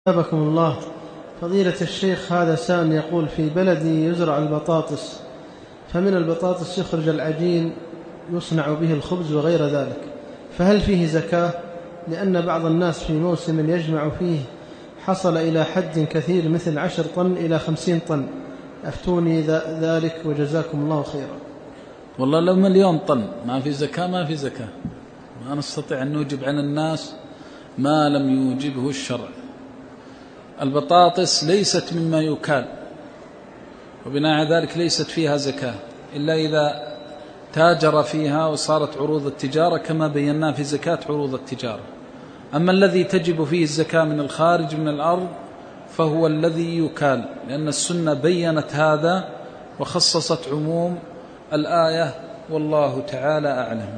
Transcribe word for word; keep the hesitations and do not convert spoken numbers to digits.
أثابكم الله. فضيلة الشيخ، هذا سائل يقول: في بلدي يزرع البطاطس، فمن البطاطس يخرج العجين يصنع به الخبز وغير ذلك، فهل فيه زكاة؟ لأن بعض الناس في موسم يجمع فيه حصل إلى حد كثير مثل عشر طن إلى خمسين طن، أفتوني ذلك وجزاكم الله خيرا. والله لو مليون طن ما في زكاة ما في زكاة، ما نستطيع أن نوجب عن الناس ما لم يوجبه الشرع. البطاطس ليست مما يكال، وبناء على ذلك ليست فيها زكاة إلا إذا تاجر فيها وصارت عروض التجارة كما بينا في زكاة عروض التجارة. أما الذي تجب فيه الزكاة من الخارج من الأرض فهو الذي يكال، لأن السنة بيّنت هذا وخصصت عموم الآية، والله تعالى أعلم.